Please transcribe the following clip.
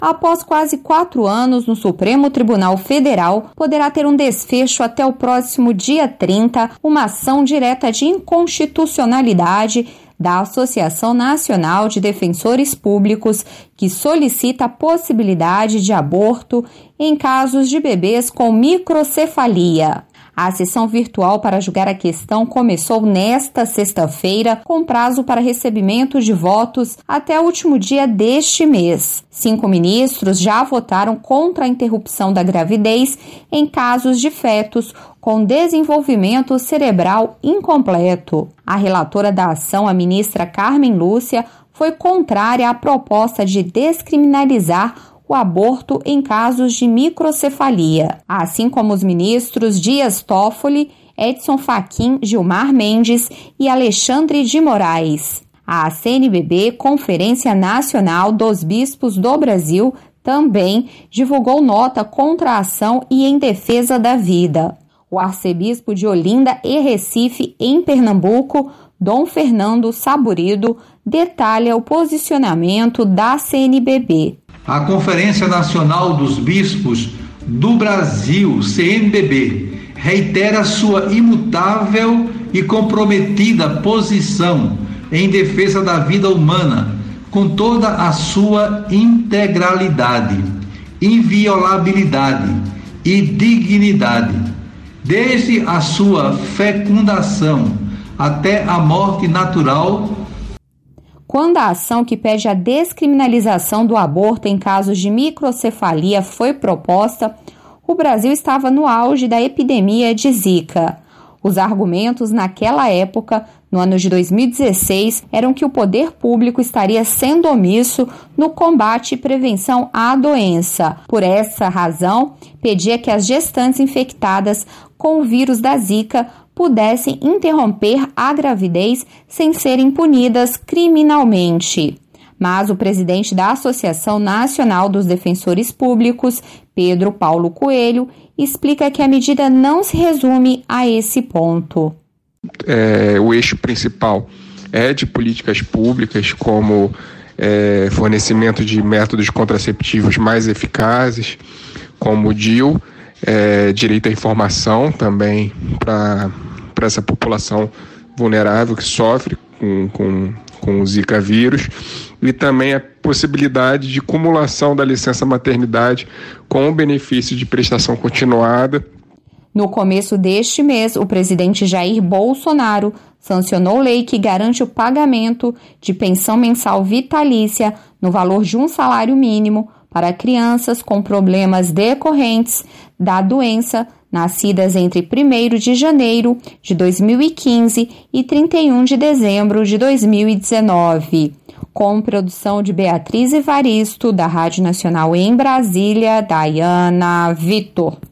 Após quase 4 anos no Supremo Tribunal Federal, poderá ter um desfecho até o próximo dia 30, uma ação direta de inconstitucionalidade da Associação Nacional de Defensores Públicos, que solicita a possibilidade de aborto em casos de bebês com microcefalia. A sessão virtual para julgar a questão começou nesta sexta-feira, com prazo para recebimento de votos até o último dia deste mês. 5 ministros já votaram contra a interrupção da gravidez em casos de fetos com desenvolvimento cerebral incompleto. A relatora da ação, a ministra Carmen Lúcia, foi contrária à proposta de descriminalizar o aborto em casos de microcefalia, assim como os ministros Dias Toffoli, Edson Fachin, Gilmar Mendes e Alexandre de Moraes. A CNBB, Conferência Nacional dos Bispos do Brasil, também divulgou nota contra a ação e em defesa da vida. O arcebispo de Olinda e Recife, em Pernambuco, Dom Fernando Saburido, detalha o posicionamento da CNBB. A Conferência Nacional dos Bispos do Brasil, CNBB, reitera sua imutável e comprometida posição em defesa da vida humana, com toda a sua integralidade, inviolabilidade e dignidade, desde a sua fecundação até a morte natural. Quando a ação que pede a descriminalização do aborto em casos de microcefalia foi proposta, o Brasil estava no auge da epidemia de Zika. Os argumentos naquela época, no ano de 2016, eram que o poder público estaria sendo omisso no combate e prevenção à doença. Por essa razão, pedia que as gestantes infectadas com o vírus da Zika pudessem interromper a gravidez sem serem punidas criminalmente. Mas o presidente da Associação Nacional dos Defensores Públicos, Pedro Paulo Coelho, explica que a medida não se resume a esse ponto. O eixo principal é de políticas públicas, como fornecimento de métodos contraceptivos mais eficazes, como o DIU, direito à informação também para essa população vulnerável que sofre com o Zika vírus, e também a possibilidade de cumulação da licença maternidade com o benefício de prestação continuada. No começo deste mês, o presidente Jair Bolsonaro sancionou lei que garante o pagamento de pensão mensal vitalícia no valor de um salário mínimo para crianças com problemas decorrentes da doença nascidas entre 1º de janeiro de 2015 e 31 de dezembro de 2019. Com produção de Beatriz Evaristo, da Rádio Nacional em Brasília, Dayana Vitor.